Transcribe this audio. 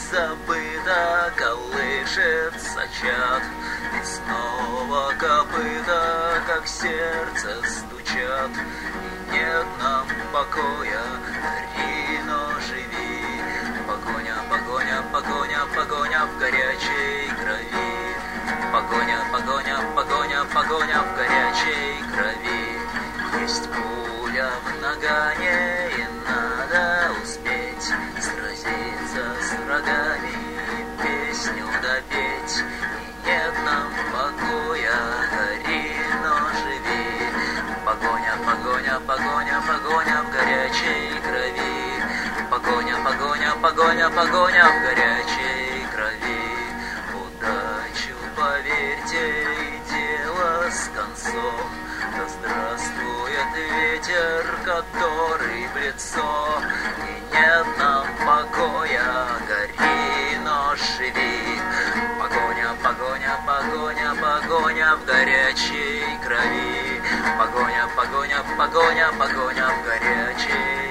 забыто колышется чад, и снова копыта, как сердце, стучат. И нет нам покоя, Рино, живи. Погоня, погоня, погоня, погоня в горячей крови. Погоня, погоня, погоня, погоня в горячей крови. Есть пуля в нагане, и надо успеть сразиться с врагами, песню допеть. И нет нам покоя, Рино, живи. Погоня, погоня, погоня, погоня в горячей крови. Погоня, погоня, погоня, погоня в горячей крови. Удачу, поверьте, и дело с концом. Да здравствует ветер, который в лицо. И нет нам покоя, гори, но живи. Погоня, погоня, погоня, погоня в горячей крови. Погоня, погоня, погоня, погоня в горячей